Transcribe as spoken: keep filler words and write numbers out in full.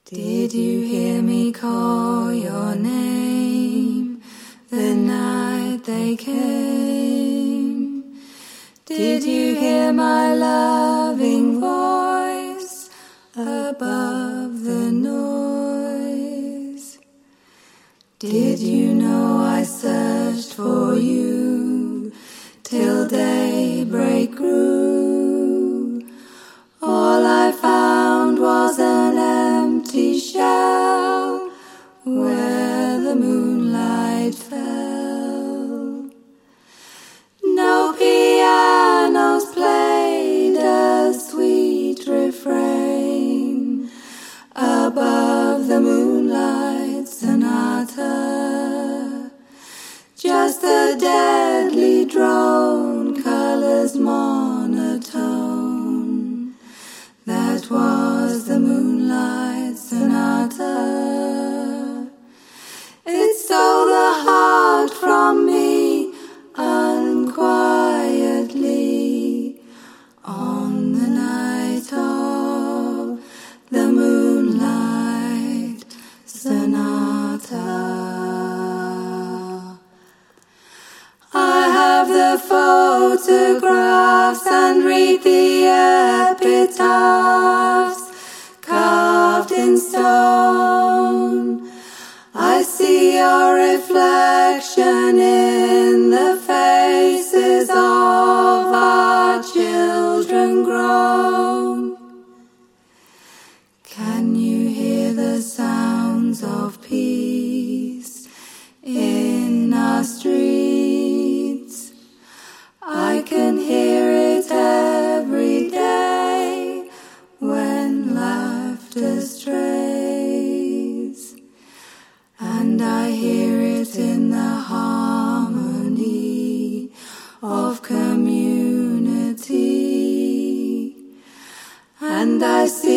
Did you hear me call your name the night they came? Did you hear my loving voice above the noise? Did you know I searched for you till daybreak grew? All I found was an empty shell where the moonlight fell. No pianos played a sweet refrain above the moonlight sonata. Just the deadly drone, colors monotone. That was the moonlight sonata. It stole the heart from me unquietly on the night of the moonlight sonata. I have the photographs and read the epitaphs carved in stone. I see your reflection in the faces of our children grown. Can you hear the sounds of peace in our streets? I can hear it every day when laughter strays, and I hear it in the harmony of community, and I see